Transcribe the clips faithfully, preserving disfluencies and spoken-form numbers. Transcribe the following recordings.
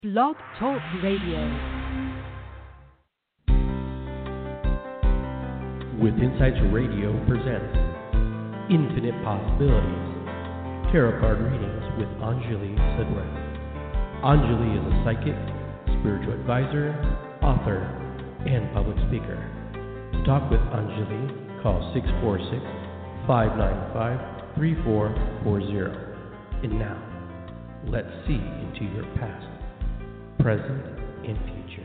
Blog Talk Radio. With Insights Radio presents Infinite Possibilities, Tarot Card Readings with Anjali Sidwell. Anjali is a psychic, spiritual advisor, author, and public speaker. To talk with Anjali, call six four six, five nine five, three four four zero. And now, let's see into your past, present, and future.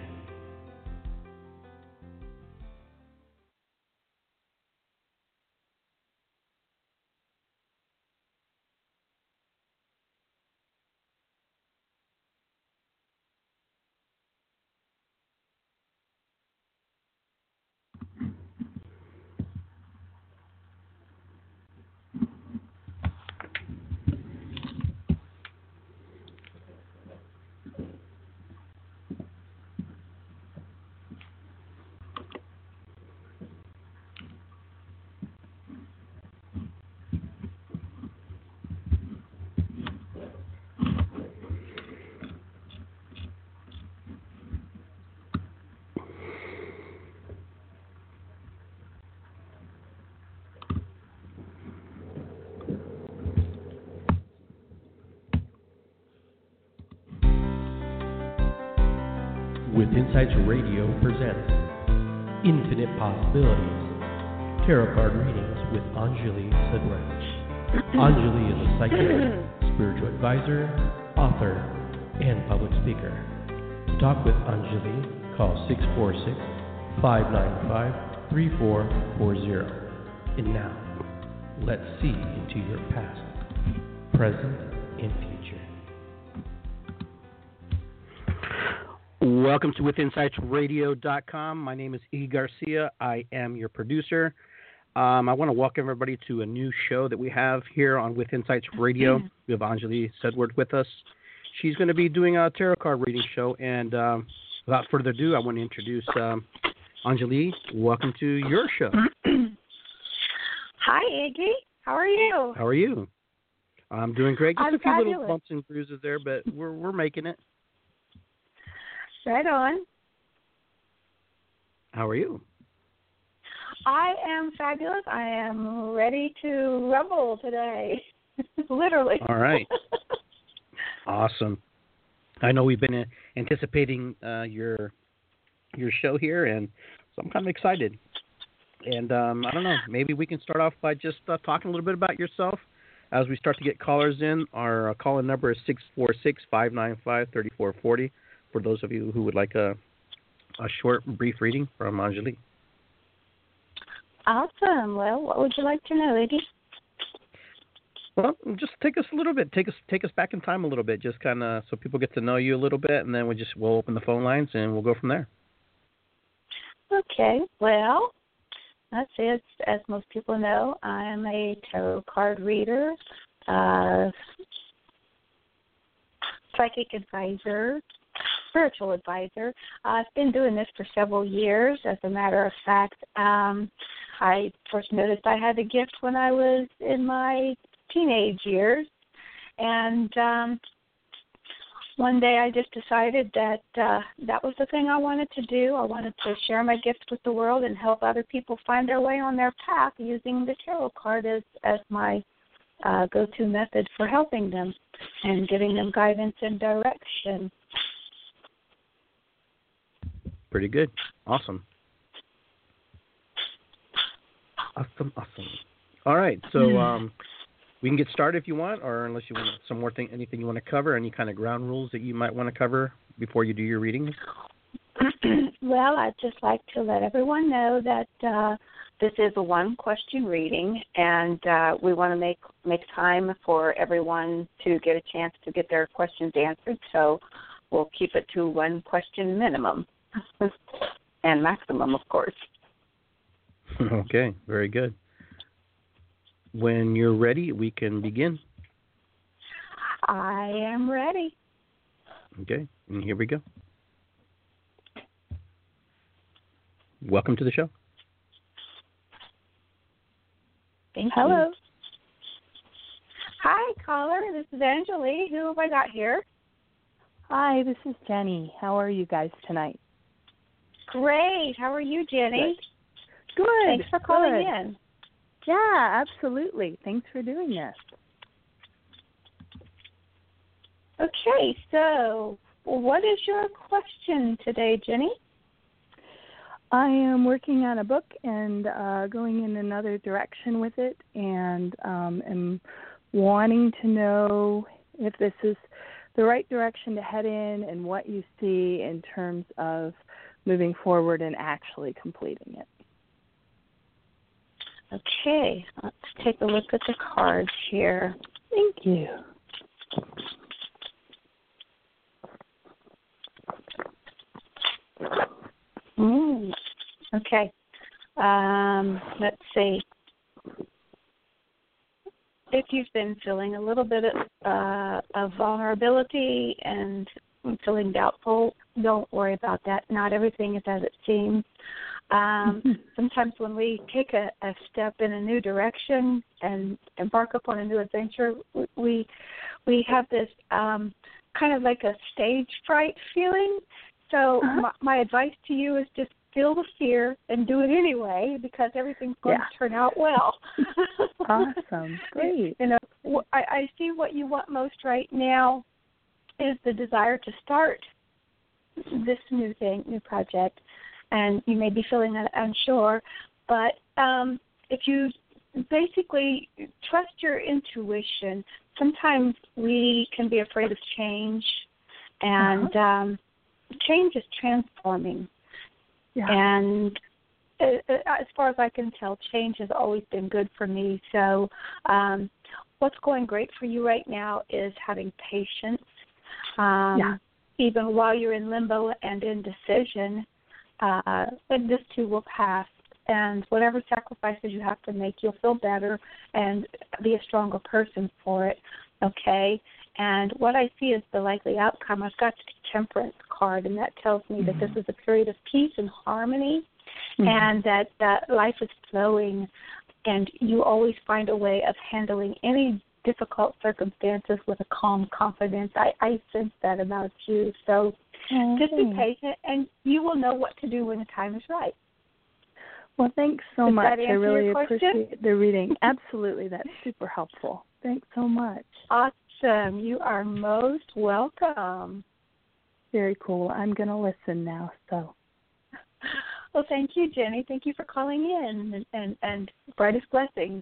With Insights Radio presents Infinite Possibilities, Tarot Card Readings with Anjali Sidwell. Anjali is a psychic, spiritual advisor, author, and public speaker. To talk with Anjali, call six four six, five nine five, three four four zero. And now, let's see into your past, present, and future. Welcome to with insights radio dot com. My name is E. Garcia. I am your producer. Um, I want to welcome everybody to a new show that we have here on With Insights Radio. We have Anjali Sedward with us. She's going to be doing a tarot card reading show. And um, without further ado, I want to introduce um, Anjali. Welcome to your show. Hi, Iggy. How are you? How are you? I'm doing great. Just I'm a few fabulous. little bumps and bruises there, but we're we're making it. Right on. How are you? I am fabulous. I am ready to rumble today. Literally. All right. Awesome. I know we've been uh, anticipating uh, your your show here, and so I'm kind of excited. And um, I don't know, maybe we can start off by just uh, talking a little bit about yourself as we start to get callers in. Our uh, call-in number is six four six, five nine five, three four four zero. For those of you who would like a a short, brief reading from Anjali. Awesome. Well, what would you like to know, Iggy? Well, just take us a little bit. Take us take us back in time a little bit, just kind of so people get to know you a little bit, and then we just we'll open the phone lines and we'll go from there. Okay. Well, let's see. As, as most people know, I am a tarot card reader, uh, psychic advisor, spiritual advisor. Uh, I've been doing this for several years. As a matter of fact, um, I first noticed I had a gift when I was in my teenage years. And um, one day I just decided that uh, that was the thing I wanted to do. I wanted to share my gifts with the world and help other people find their way on their path using the tarot card as, as my uh, go-to method for helping them and giving them guidance and direction. Pretty good. Awesome. Awesome, awesome. All right, so um, we can get started if you want, or unless you want some more thing, anything you want to cover, any kind of ground rules that you might want to cover before you do your reading. Well, I'd just like to let everyone know that uh, this is a one-question reading, and uh, we want to make make time for everyone to get a chance to get their questions answered. So we'll keep it to one question minimum. And maximum, of course. Okay, very good. When you're ready, we can begin. I am ready. Okay, and here we go. Welcome to the show. Thank Hello. You. Hi, caller. This is Anjali. Who have I got here? Hi, this is Jenny. How are you guys tonight? Great. How are you, Jenny? Good. Thanks for calling Good. in. Yeah, absolutely. Thanks for doing this. Okay, so what is your question today, Jenny? I am working on a book and uh, going in another direction with it, and um, am wanting to know if this is the right direction to head in and what you see in terms of moving forward and actually completing it. Okay, let's take a look at the cards here. Thank you. Mm, okay, um, let's see. If you've been feeling a little bit of, uh, of vulnerability and feeling doubtful, don't worry about that. Not everything is as it seems. Um, sometimes when we take a, a step in a new direction and embark upon a new adventure, we we have this um, kind of like a stage fright feeling. So uh-huh. my, my advice to you is just feel the fear and do it anyway, because everything's going yeah. to turn out well. Awesome. Great. You know, I, I see what you want most right now is the desire to start this new thing, new project, and you may be feeling unsure, but um, if you basically trust your intuition, sometimes we can be afraid of change, and uh-huh. um, change is transforming. Yeah. And as far as I can tell, change has always been good for me. So um, what's going great for you right now is having patience. Um, yeah. Even while you're in limbo and indecision, uh, and this too will pass. And whatever sacrifices you have to make, you'll feel better and be a stronger person for it, okay? And what I see is the likely outcome. I've got the Temperance card, and that tells me mm-hmm. that this is a period of peace and harmony, mm-hmm. and that, that life is flowing, and you always find a way of handling any difficult circumstances with a calm confidence. I, I sense that about you. So okay. just be patient, and you will know what to do when the time is right. Well, thanks so Does much. That I really question? appreciate the reading. Absolutely. That's super helpful. Thanks so much. Awesome. You are most welcome. Very cool. I'm going to listen now. So. Well, thank you, Jenny. Thank you for calling in, and, and, and brightest blessings.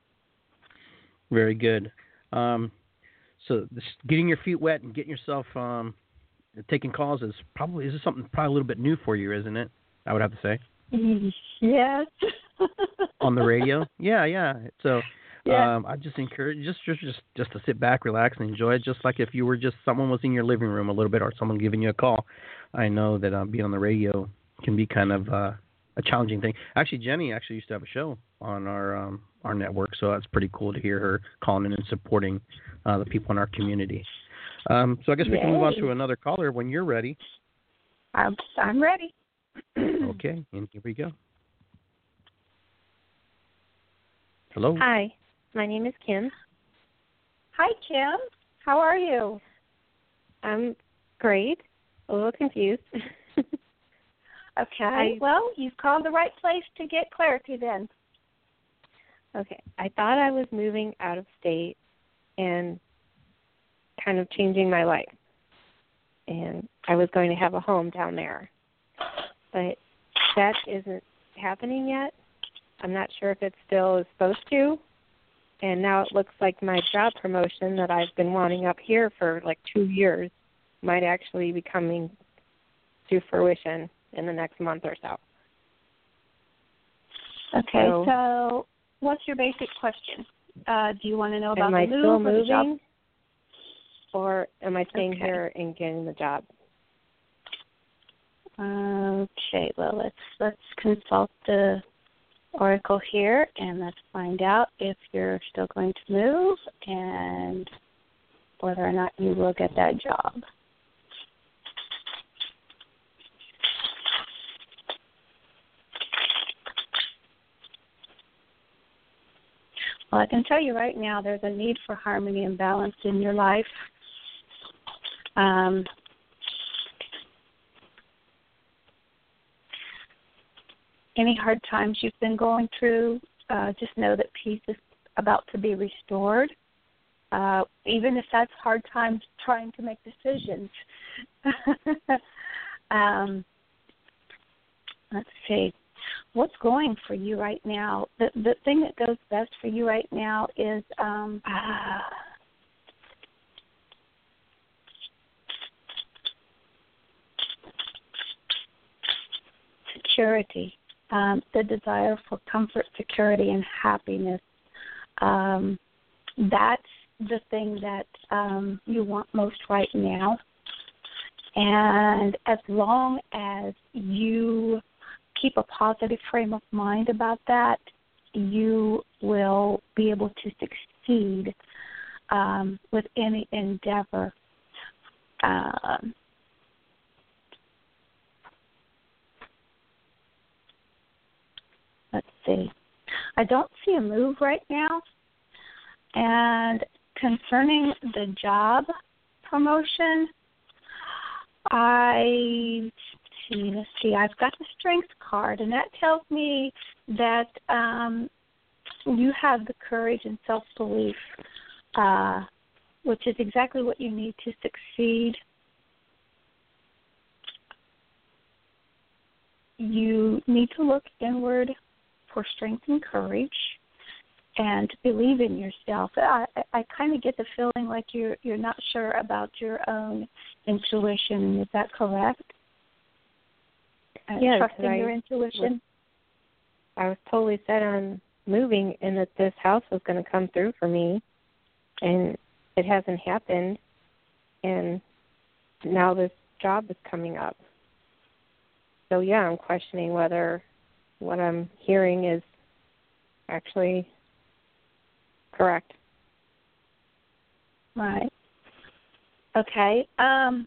Very good. Um, so this, getting your feet wet and getting yourself um, taking calls is probably is this something probably a little bit new for you, isn't it? I would have to say. Yes. On the radio? Yeah, yeah. So yeah. um, I just encourage just, just just just to sit back, relax, and enjoy it, just like if you were just someone was in your living room a little bit, or someone giving you a call. I know that um, being on the radio can be kind of uh, a challenging thing. Actually, Jenny actually used to have a show on our um, our network, so that's pretty cool to hear her calling in and supporting uh, the people in our community. Um, so I guess we Yay. can move on to another caller when you're ready. I'm, I'm ready. Okay, and here we go. Hello. Hi, my name is Kim. Hi, Kim. How are you? I'm great. A little confused. Okay. I, well, you've called the right place to get clarity then. Okay. I thought I was moving out of state and kind of changing my life. And I was going to have a home down there. But that isn't happening yet. I'm not sure if it still is supposed to. And now it looks like my job promotion that I've been wanting up here for like two years might actually be coming to fruition in the next month or so. Okay, so, so what's your basic question? Uh, do you want to know about am the I move still or moving, the job? or am I staying Okay. here and getting the job? Okay, well, let's let's consult the oracle here, and let's find out if you're still going to move and whether or not you will get that job. Well, I can tell you right now there's a need for harmony and balance in your life. Um, any hard times you've been going through, uh, just know that peace is about to be restored. Uh, even if that's hard times trying to make decisions. um, let's see. What's going for you right now? The the thing that goes best for you right now is um, uh, security, um, the desire for comfort, security, and happiness. Um, that's the thing that um, you want most right now. And as long as you keep a positive frame of mind about that, you will be able to succeed um, with any endeavor. Um, let's see. I don't see a move right now. And concerning the job promotion, I see, let's see, I've got the strength card, and that tells me that um, you have the courage and self-belief, uh, which is exactly what you need to succeed. You need to look inward for strength and courage and believe in yourself. I, I kind of get the feeling like you're you're not sure about your own intuition. Is that correct? Uh, yeah, trusting I your intuition. Was, I was totally set on moving, and that this house was going to come through for me, and it hasn't happened, and now this job is coming up. So yeah, I'm questioning whether what I'm hearing is actually correct. Right. Okay. Um,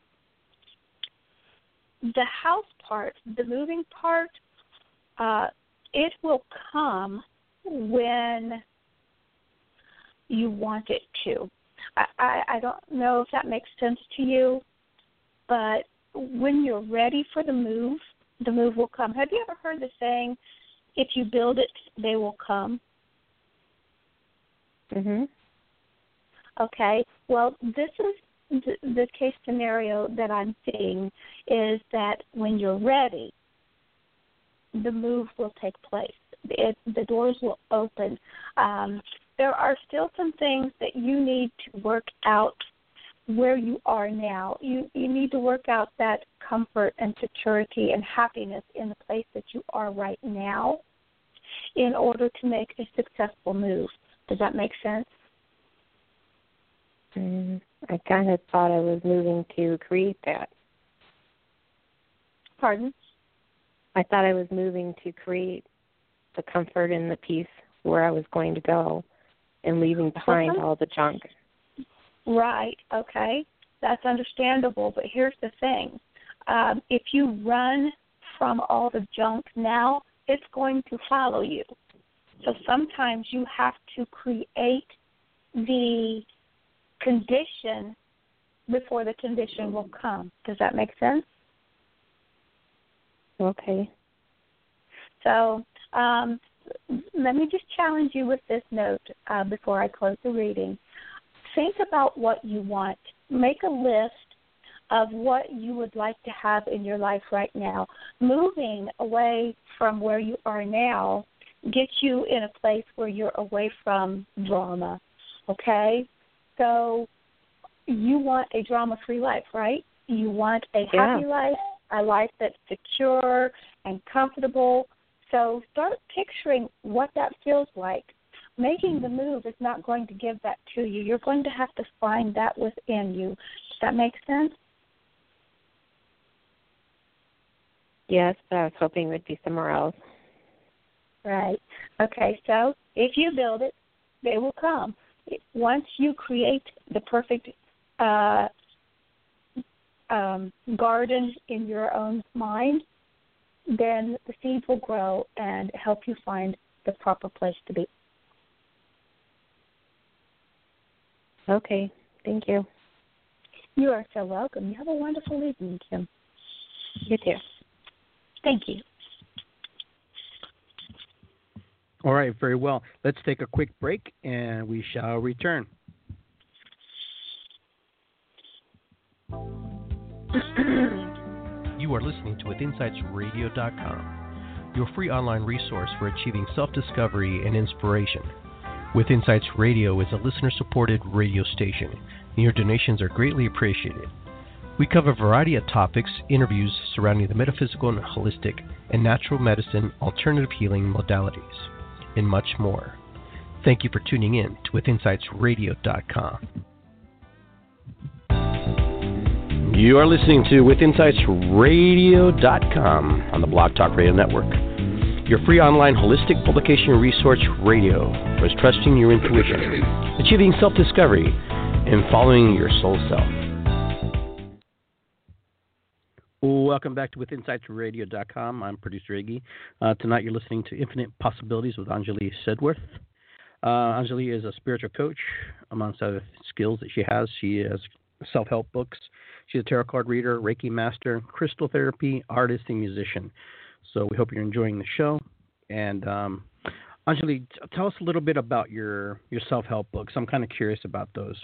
the house part, the moving part, uh, it will come when you want it to. I, I, I don't know if that makes sense to you, but when you're ready for the move, the move will come. Have you ever heard the saying, if you build it, they will come? Mhm. Okay. Well, this is the, the case scenario that I'm seeing is that when you're ready, the move will take place. It, the doors will open. Um, there are still some things that you need to work out where you are now. You you need to work out that comfort and security and happiness in the place that you are right now in order to make a successful move. Does that make sense? Mm, I kind of thought I was moving to create that. Pardon? I thought I was moving to create the comfort and the peace where I was going to go and leaving behind Okay. all the junk. Right, okay. That's understandable, but here's the thing. Um, if you run from all the junk now, it's going to follow you. So sometimes you have to create the condition before the condition will come. Does that make sense? Okay. So um, let me just challenge you with this note uh, before I close the reading. Think about what you want. Make a list of what you would like to have in your life right now. Moving away from where you are now gets you in a place where you're away from drama, okay? So you want a drama-free life, right? You want a Yeah. happy life, a life that's secure and comfortable. So start picturing what that feels like. Making the move is not going to give that to you. You're going to have to find that within you. Does that make sense? Yes, but I was hoping it would be somewhere else. Right. Okay, so if you build it, they will come. Once you create the perfect uh, um, garden in your own mind, then the seeds will grow and help you find the proper place to be. Okay, thank you. You are so welcome. You have a wonderful evening, Kim. You too. Thank you. All right, very well. Let's take a quick break, and we shall return. You are listening to with insights radio dot com, your free online resource for achieving self-discovery and inspiration. With Insights Radio is a listener-supported radio station, and your donations are greatly appreciated. We cover a variety of topics, interviews surrounding the metaphysical and holistic and natural medicine, alternative healing modalities, and much more. Thank you for tuning in to with insights radio dot com. You are listening to with insights radio dot com on the Blog Talk Radio Network, your free online holistic publication resource radio for trusting your intuition, achieving self-discovery, and following your soul self. Welcome back to with insights radio dot com. I'm producer Iggy. Uh, tonight you're listening to Infinite Possibilities with Anjali Sedworth. Uh, Anjali is a spiritual coach. Amongst other skills that she has, she has self-help books. She's a tarot card reader, Reiki master, crystal therapy, artist, and musician. So we hope you're enjoying the show. And um, Anjali, t- tell us a little bit about your, your self-help books. I'm kind of curious about those.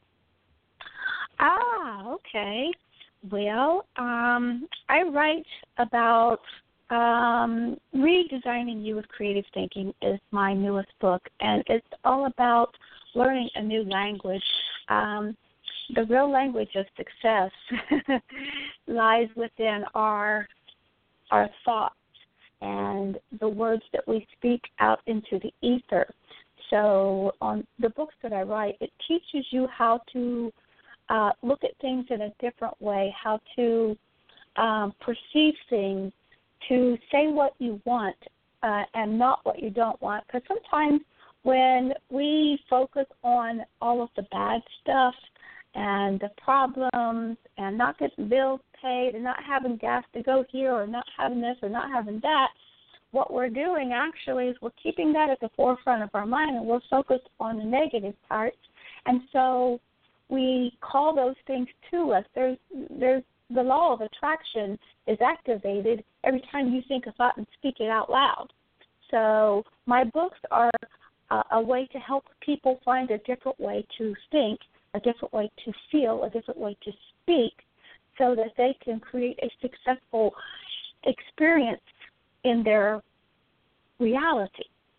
Ah, okay. Well, um, I write about um, Redesigning You with Creative Thinking is my newest book, and it's all about learning a new language. Um, the real language of success lies within our our thoughts and the words that we speak out into the ether. So on the books that I write, it teaches you how to uh, look at things in a different way, how to um, perceive things, to say what you want uh, and not what you don't want. Because sometimes when we focus on all of the bad stuff and the problems and not getting bills paid and not having gas to go here or not having this or not having that, what we're doing actually is we're keeping that at the forefront of our mind, and we're focused on the negative parts. And so we call those things to us. There's, there's the law of attraction is activated every time you think a thought and speak it out loud. So my books are a, a way to help people find a different way to think, a different way to feel, a different way to speak, so that they can create a successful experience in their reality.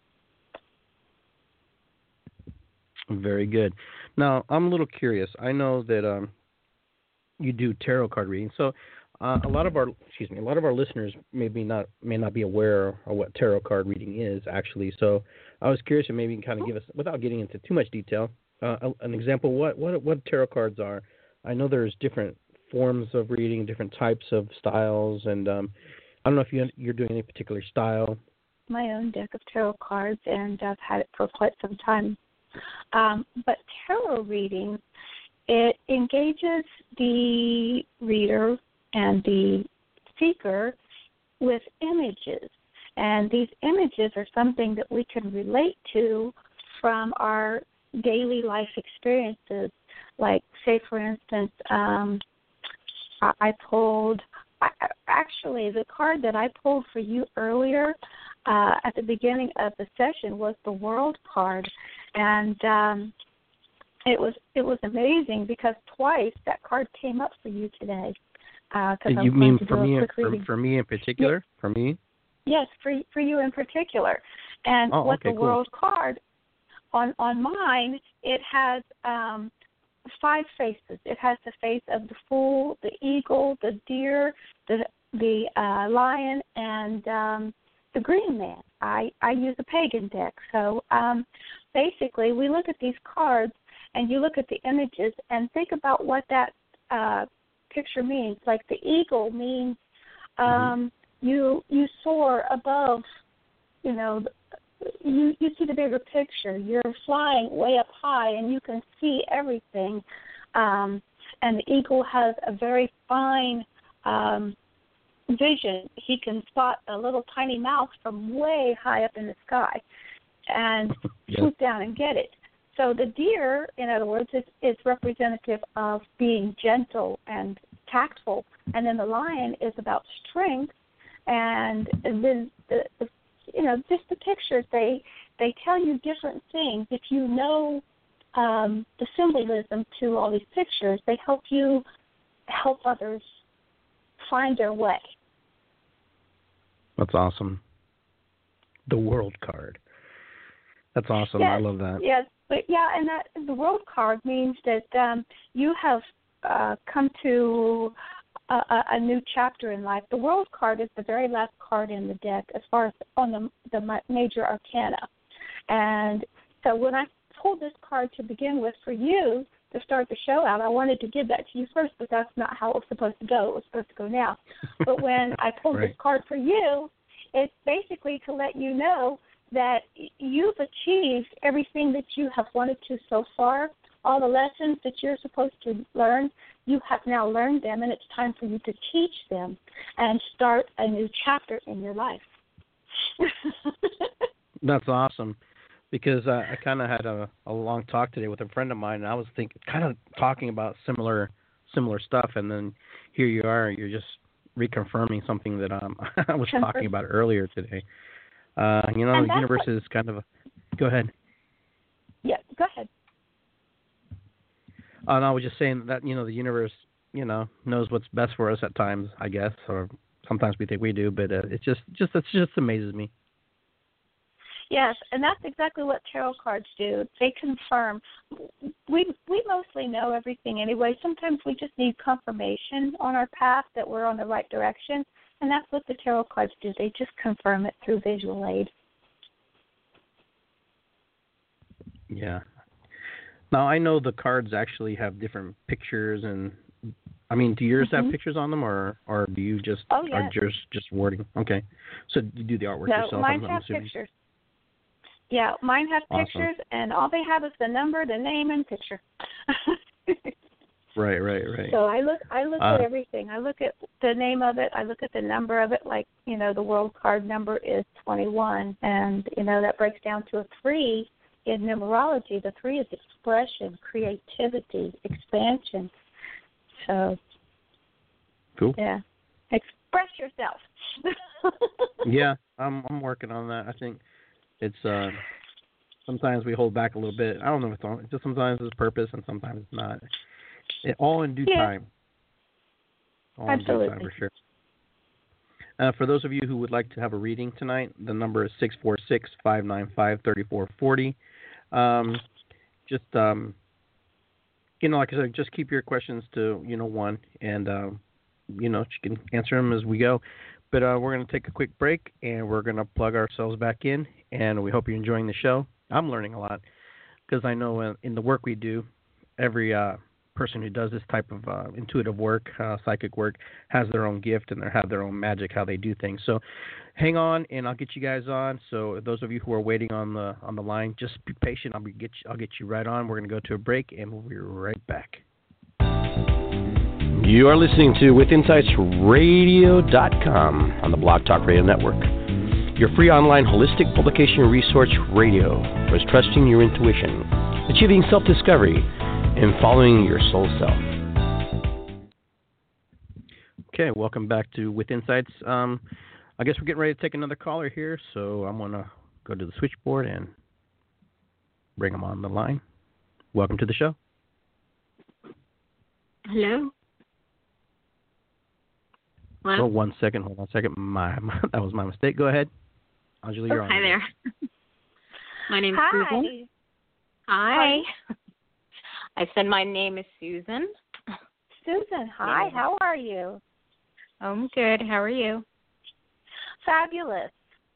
Very good. Now, I'm a little curious. I know that um, you do tarot card reading, so uh, a lot of our excuse me, a lot of our listeners maybe not may not be aware of what tarot card reading is actually. So I was curious if maybe you can kind of give us, without getting into too much detail, uh, an example what what what tarot cards are. I know there's different forms of reading, different types of styles, and um, I don't know if you, you're doing any particular style. My own deck of tarot cards, and I've had it for quite some time. Um, but tarot reading, it engages the reader and the seeker with images. And these images are something that we can relate to from our daily life experiences. Like, say, for instance, um, I, I pulled, I, actually, the card that I pulled for you earlier uh, at the beginning of the session was the World card. And um, it was it was amazing because twice that card came up for you today. Uh, you mean for me, for, for me in particular? Yes. For me? Yes, for for you in particular. And oh, with okay, the cool. World card, on on mine, it has um, five faces. It has the face of the fool, the eagle, the deer, the the uh, lion, and um, the green man. I, I use a pagan deck. So um, basically, we look at these cards, and you look at the images and think about what that uh, picture means. Like the eagle means um, mm-hmm. you you soar above, you know, you you see the bigger picture. You're flying way up high, and you can see everything. Um, and the eagle has a very fine um, vision. He can spot a little tiny mouse from way high up in the sky and yeah. swoop down and get it. So the deer, in other words, is, is representative of being gentle and tactful, and then the lion is about strength, and then the, the you know just the pictures they they tell you different things. If you know um, the symbolism to all these pictures, they help you help others find their way. That's awesome. The World card. That's awesome. Yes, I love that. Yes, but yeah, and that the World card means that um, you have uh, come to a, a, a new chapter in life. The World card is the very last card in the deck as far as on the, the major arcana. And so when I pulled this card to begin with for you to start the show out, I wanted to give that to you first, but that's not how it was supposed to go. It was supposed to go now. But when I pulled Right. this card for you, it's basically to let you know that you've achieved everything that you have wanted to so far. All the lessons that you're supposed to learn, you have now learned them, and it's time for you to teach them and start a new chapter in your life. That's awesome, because uh, I kind of had a, a long talk today with a friend of mine, and I was thinking, kind of talking about similar similar stuff, and then here you are, you're just reconfirming something that um, I was Confirm. talking about earlier today. Uh, you know, And the that's universe what, is kind of a... Go ahead. Yeah, go ahead. Uh, no, I was just saying that, you know, the universe, you know, knows what's best for us at times, I guess, or sometimes we think we do, but uh, it just, just, it just amazes me. Yes, and that's exactly what tarot cards do. They confirm. We we mostly know everything anyway. Sometimes we just need confirmation on our path that we're on the right direction, and that's what the tarot cards do. They just confirm it through visual aid. Yeah. Now, I know the cards actually have different pictures, and I mean, do yours Mm-hmm. have pictures on them, or, or do you just, Oh, are yes. yours just wording? Okay. So you do the artwork No, yourself, mine I'm, have I'm assuming. pictures. Yeah, mine have Awesome. pictures, and all they have is the number, the name, and picture. Right, right, right. So I look, I look Uh, at everything. I look at the name of it. I look at the number of it. Like, you know, the world card number is twenty-one, and you know that breaks down to a three in numerology. The three is expression, creativity, expansion. So, cool. yeah, express yourself. Yeah, I'm I'm working on that. I think it's uh sometimes we hold back a little bit. I don't know if it's on. It's just sometimes it's purpose and sometimes it's not. It, all in due Yeah. time. All Absolutely. in due time, for sure. Uh, for those of you who would like to have a reading tonight, the number is six four six, five nine five, three four four zero. Um, just, um, you know, like I said, just keep your questions to, you know, one, and, um, you know, you can answer them as we go. But uh, we're going to take a quick break, and we're going to plug ourselves back in, and we hope you're enjoying the show. I'm learning a lot because I know in, in the work we do, every uh, person who does this type of uh, intuitive work, uh, psychic work, has their own gift and they have their own magic, how they do things. So hang on, and I'll get you guys on. So those of you who are waiting on the on the line, just be patient. I'll be get you, I'll get you right on. We're going to go to a break, and we'll be right back. You are listening to with insights radio dot com on the Blog Talk Radio Network. Your free online holistic publication resource radio for trusting your intuition, achieving self-discovery, and following your soul self. Okay, welcome back to With Insights. Um, I guess we're getting ready to take another caller here, so I'm going to go to the switchboard and bring them on the line. Welcome to the show. Hello? Hello? Oh, one second. Hold on a second. My, my, that was my mistake. Go ahead. Angela, you're oh, on. Hi there. My name is Hi. Susan. Hi. I said my name is Susan. Susan, hi. Yeah. How are you? I'm good. How are you? Fabulous.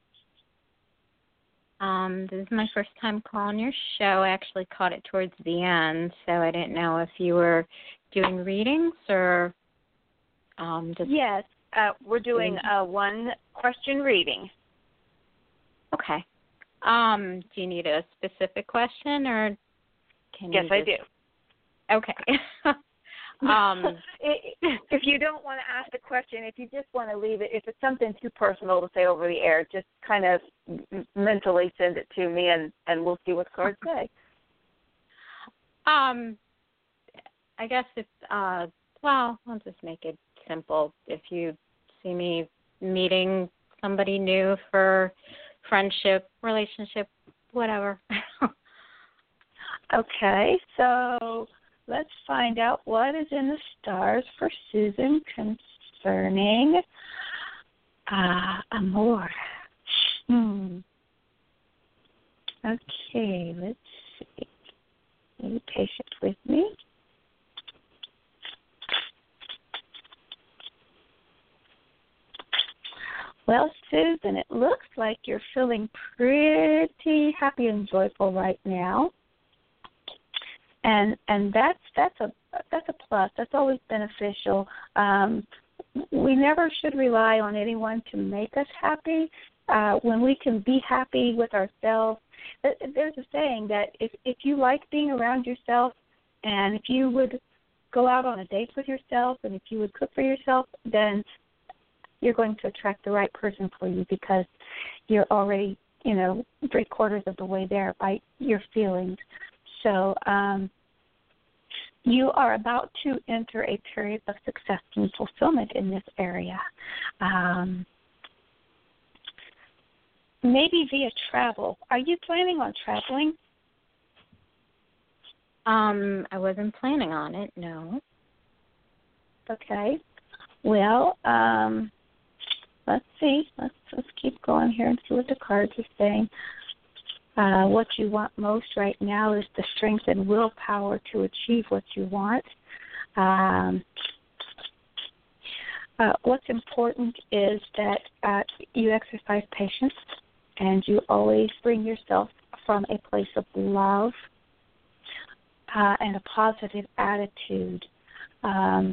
Um, this is my first time calling your show. I actually caught it towards the end, so I didn't know if you were doing readings or um, just... Yes, uh, we're doing a one-question reading. Okay. Um, do you need a specific question, or can Yes, you I just... do. Okay. um, if you don't want to ask the question, if you just want to leave it, if it's something too personal to say over the air, just kind of mentally send it to me, and, and we'll see what the cards say. Um, I guess it's, uh, well, I'll just make it simple. If you see me meeting somebody new for friendship, relationship, whatever. Okay, so let's find out what is in the stars for Susan concerning uh, amor. Hmm. Okay, let's see. Be patient with me. Well, Susan, it looks like you're feeling pretty happy and joyful right now. And and that's that's a that's a plus. That's always beneficial. Um, we never should rely on anyone to make us happy. Uh, when we can be happy with ourselves, there's a saying that if if you like being around yourself, and if you would go out on a date with yourself, and if you would cook for yourself, then you're going to attract the right person for you because you're already, you know, three quarters of the way there by your feelings. So um, you are about to enter a period of success and fulfillment in this area. Um, maybe via travel. Are you planning on traveling? Um, I wasn't planning on it, no. Okay. Well, um, let's see. Let's let's keep going here and see what the cards are saying. Uh, what you want most right now is the strength and willpower to achieve what you want. Um, uh, what's important is that uh, you exercise patience and you always bring yourself from a place of love uh, and a positive attitude. Um,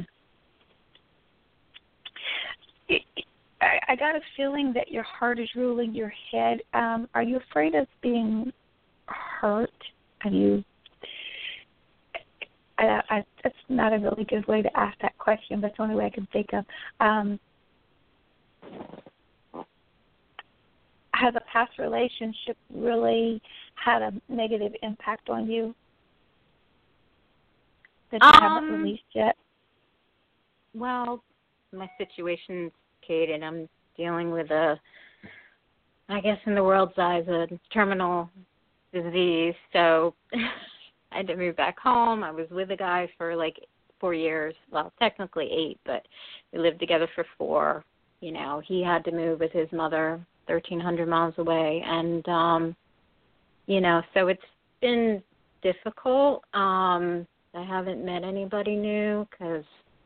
it, I, I got a feeling that your heart is ruling your head. Um, are you afraid of being hurt? Are you? I, I, that's not a really good way to ask that question, but it's the only way I can think of. Um, has a past relationship really had a negative impact on you that you um, haven't released yet? Well, my situation's complicated. I'm dealing with a, I guess in the world's eyes, a terminal disease. So I had to move back home. I was with a guy for like four years. Well, technically eight, but we lived together for four. You know, he had to move with his mother thirteen hundred miles away. And, um, you know, so it's been difficult. Um, I haven't met anybody new because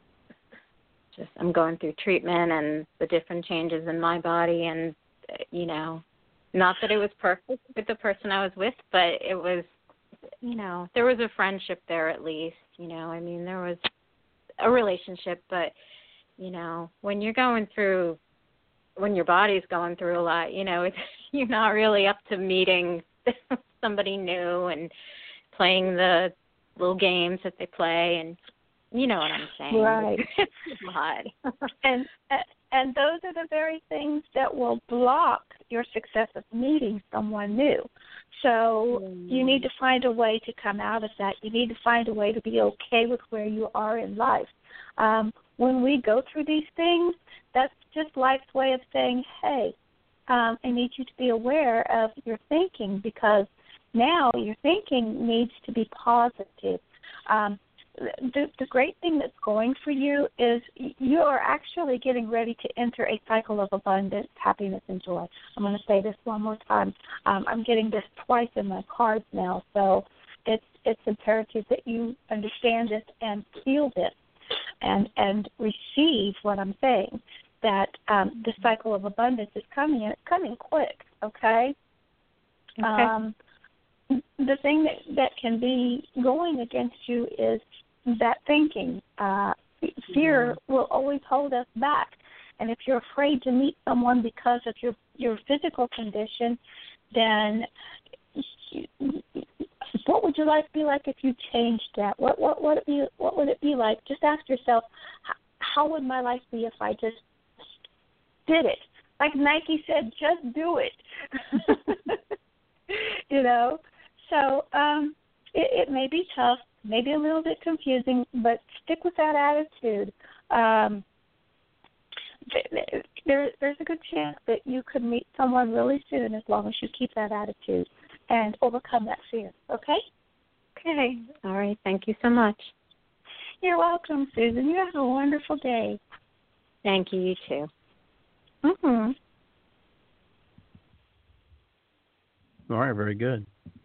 just I'm going through treatment and the different changes in my body. And, you know, not that it was perfect with the person I was with, but it was, you know, there was a friendship there at least. You know, I mean, there was a relationship, but, you know, when you're going through, when your body's going through a lot, you know, it's, you're not really up to meeting somebody new and playing the little games that they play, and you know what I'm saying. Right. It's a lot. and and those are the very things that will block your success of meeting someone new. So mm. you need to find a way to come out of that. You need to find a way to be okay with where you are in life. Um, when we go through these things, that's just life's way of saying, hey, um, I need you to be aware of your thinking, because now your thinking needs to be positive. Um, the, the great thing that's going for you is you are actually getting ready to enter a cycle of abundance, happiness, and joy. I'm going to say this one more time. Um, I'm getting this twice in my cards now, so it's it's imperative that you understand this and feel this and and receive what I'm saying, that um, the cycle of abundance is coming, and it's coming quick, okay? Okay. Um, the thing that, that can be going against you is that thinking. Uh, fear mm-hmm. will always hold us back. And if you're afraid to meet someone because of your, your physical condition, then what would your life be like if you changed that? What what would it be? What would it be like? Just ask yourself, how would my life be if I just did it? Like Nike said, just do it. You know. So um, it, it may be tough, maybe a little bit confusing, but stick with that attitude. Um, there, there's a good chance that you could meet someone really soon as long as you keep that attitude and overcome that fear, okay? Okay. All right. Thank you so much. You're welcome, Susan. You have a wonderful day. Thank you. You too. Mm-hmm. All right, very good.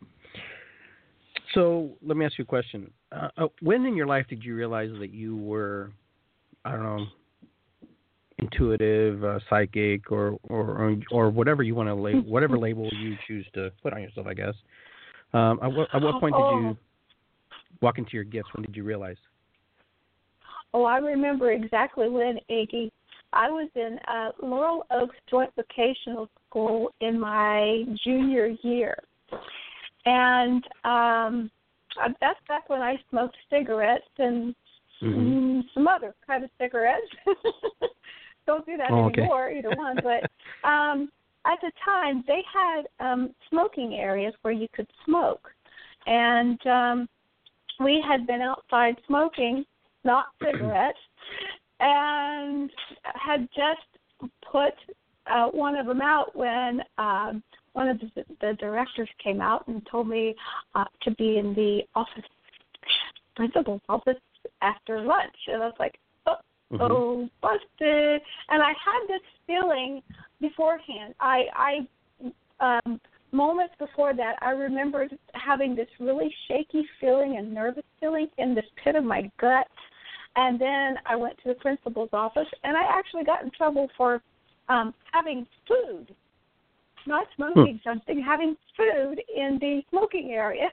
So let me ask you a question. Uh, uh, when in your life did you realize that you were, I don't know, intuitive, uh, psychic, or, or or whatever you want to label, whatever label you choose to put on yourself, I guess. Um, at, what, at what point did you walk into your gifts? When did you realize? Oh, I remember exactly when, Iggy. I was in uh, Laurel Oaks Joint Vocational School in my junior year. And um, that's back when I smoked cigarettes and mm-hmm. some other kind of cigarettes. Don't do that oh, okay. anymore, either one. But um, at the time, they had um, smoking areas where you could smoke. And um, we had been outside smoking, not cigarettes, and had just put uh, one of them out when um, one of the, the directors came out and told me uh, to be in the office, principal's office after lunch. And I was like, oh, mm-hmm. oh busted. And I had this feeling beforehand. I, I um, moments before that, I remembered having this really shaky feeling and nervous feeling in this pit of my gut. And then I went to the principal's office, and I actually got in trouble for um, having food, not smoking hmm. something, having food in the smoking area.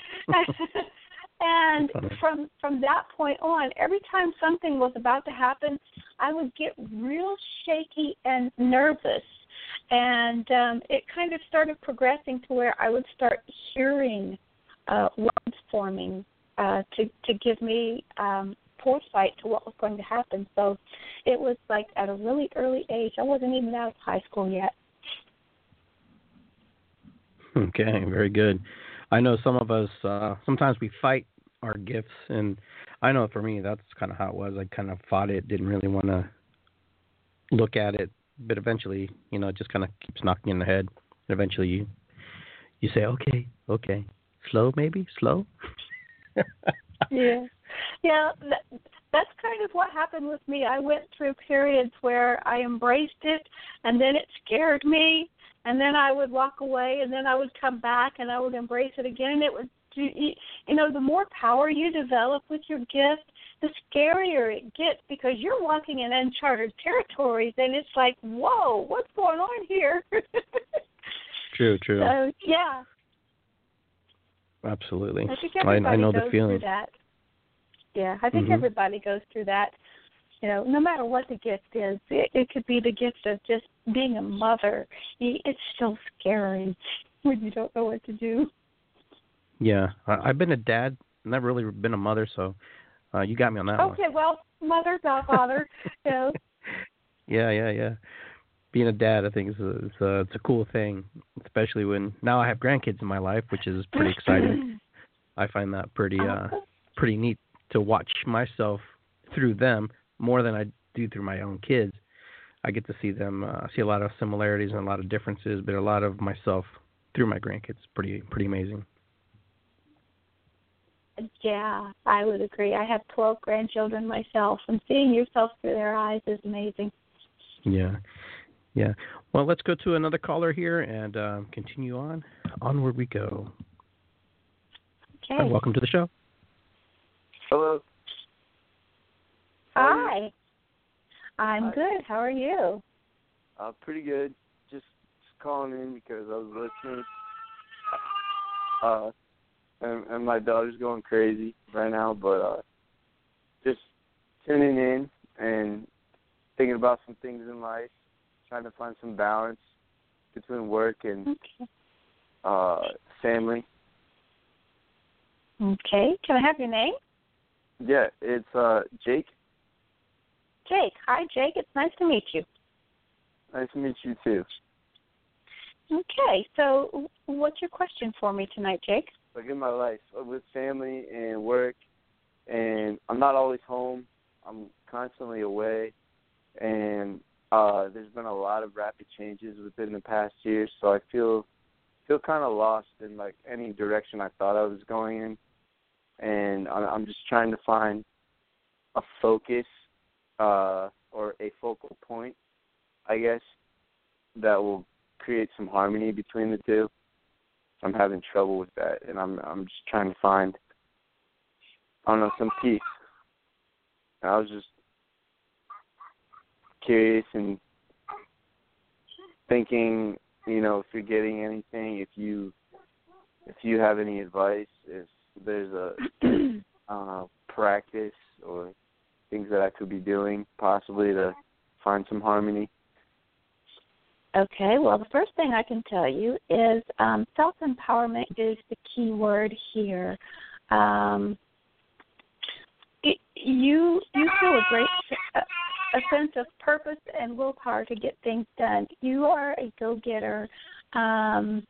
And from from that point on, every time something was about to happen, I would get real shaky and nervous. And um, it kind of started progressing to where I would start hearing uh, words forming uh, to, to give me um, foresight to what was going to happen. So it was like at a really early age. I wasn't even out of high school yet. Okay, very good. I know some of us, uh, sometimes we fight our gifts, and I know for me that's kind of how it was. I kind of fought it, didn't really want to look at it, but eventually, you know, it just kind of keeps knocking in the head. And eventually you, you say, okay, okay, slow maybe, slow. Yeah. Yeah, that, that's kind of what happened with me. I went through periods where I embraced it, and then it scared me, and then I would walk away, and then I would come back, and I would embrace it again. And it would, you, you know, the more power you develop with your gift, the scarier it gets because you're walking in uncharted territories, and it's like, whoa, what's going on here? True, true. So, yeah. Absolutely. I think everybody I, I know goes the feeling. through that. Yeah, I think mm-hmm. everybody goes through that. You know, no matter what the gift is, it, it could be the gift of just being a mother. It's still scary when you don't know what to do. Yeah, I, I've been a dad, never really been a mother, so uh, you got me on that okay, one. Okay, well, mother, not father. You know. Yeah, yeah, yeah. Being a dad, I think, is a, it's, a, it's a cool thing, especially when now I have grandkids in my life, which is pretty exciting. I find that pretty, uh, pretty neat to watch myself through them more than I do through my own kids. I get to see them, uh, see a lot of similarities and a lot of differences, but a lot of myself through my grandkids. Pretty, pretty amazing. Yeah, I would agree. I have twelve grandchildren myself, and seeing yourself through their eyes is amazing. Yeah, yeah. Well, let's go to another caller here and uh, continue on. Onward we go. Okay. Uh, welcome to the show. Hello. Hi. I'm Hi. good. How are you? Uh, pretty good. Just, just calling in because I was listening. Uh, and, and my daughter's going crazy right now, but uh, just tuning in and thinking about some things in life, trying to find some balance between work and okay. uh, family. Okay. Can I have your name? Yeah, it's uh, Jake. Jake. Hi, Jake. It's nice to meet you. Nice to meet you, too. Okay. So what's your question for me tonight, Jake? Like in my life, with family and work, and I'm not always home. I'm constantly away, and uh, there's been a lot of rapid changes within the past year, so I feel feel kind of lost in like any direction I thought I was going in, and I'm just trying to find a focus uh, or a focal point, I guess, that will create some harmony between the two. I'm having trouble with that, and I'm I'm just trying to find, I don't know, some peace. I was just curious and thinking, you know, if you're getting anything, if you if you have any advice, if there's a uh, practice or things that I could be doing possibly to find some harmony. Okay, well, the first thing I can tell you is um, self-empowerment is the key word here. Um, it, you you feel a great a, a sense of purpose and willpower to get things done. You are a go-getter. Um,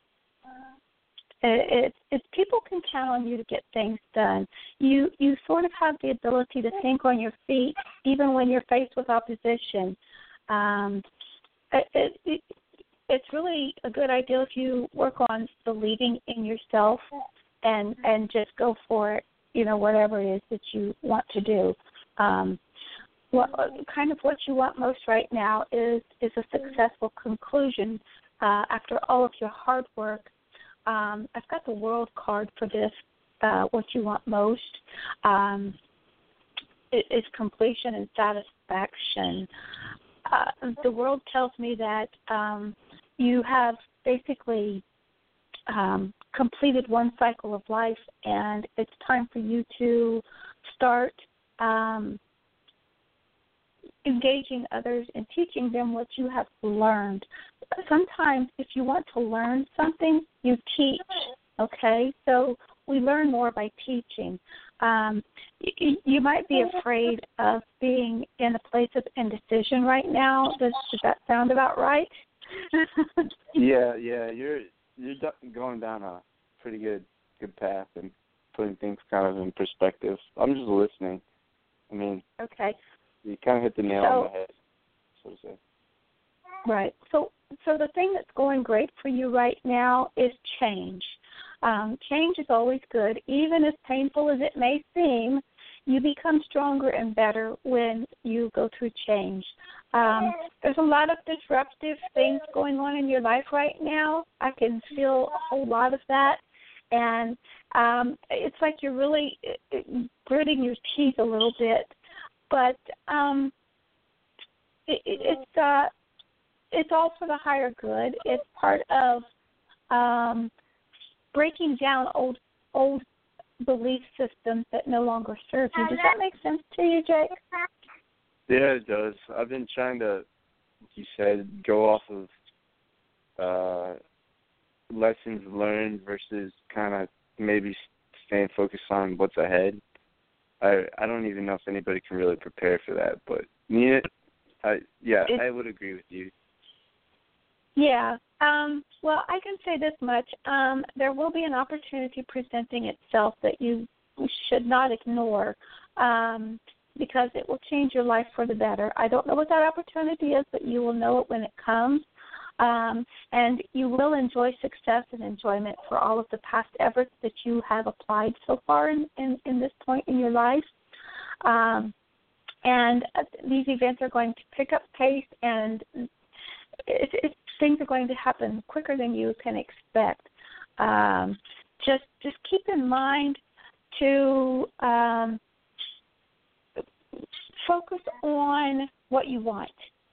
it, it, it, people can count on you to get things done. You you sort of have the ability to think on your feet even when you're faced with opposition. Um, It, it, it's really a good idea if you work on believing in yourself and and just go for it, you know, whatever it is that you want to do. Um, what, kind of what you want most right now is, is a successful conclusion uh, after all of your hard work. Um, I've got the World card for this, uh, what you want most. Um, it, it's completion and satisfaction. Uh, the World tells me that um, you have basically um, completed one cycle of life, and it's time for you to start um, engaging others and teaching them what you have learned. Sometimes if you want to learn something, you teach, okay? So we learn more by teaching. Um, you, you might be afraid of being in a place of indecision right now. Does, does that sound about right? yeah, yeah, you're you're going down a pretty good good path and putting things kind of in perspective. I'm just listening. I mean, okay, you kind of hit the nail so, on the head, so to say. Right. So, so the thing that's going great for you right now is change. Um, change is always good. Even as painful as it may seem, you become stronger and better when you go through change. Um, there's a lot of disruptive things going on in your life right now. I can feel a whole lot of that. And um, it's like you're really gritting your teeth a little bit. But um, it, it's uh, it's all for the higher good. It's part of um, breaking down old old belief systems that no longer serve you. Does that make sense to you, Jake? Yeah, it does. I've been trying to, like you said, go off of uh, lessons learned versus kind of maybe staying focused on what's ahead. I I don't even know if anybody can really prepare for that, but me, I yeah, it, I would agree with you. Yeah. Um, well, I can say this much. Um, there will be an opportunity presenting itself that you should not ignore um, because it will change your life for the better. I don't know what that opportunity is, but you will know it when it comes. Um, and you will enjoy success and enjoyment for all of the past efforts that you have applied so far in, in, in this point in your life. Um, and uh, these events are going to pick up pace, and it, it, things are going to happen quicker than you can expect. Um, just just keep in mind to um, focus on what you want,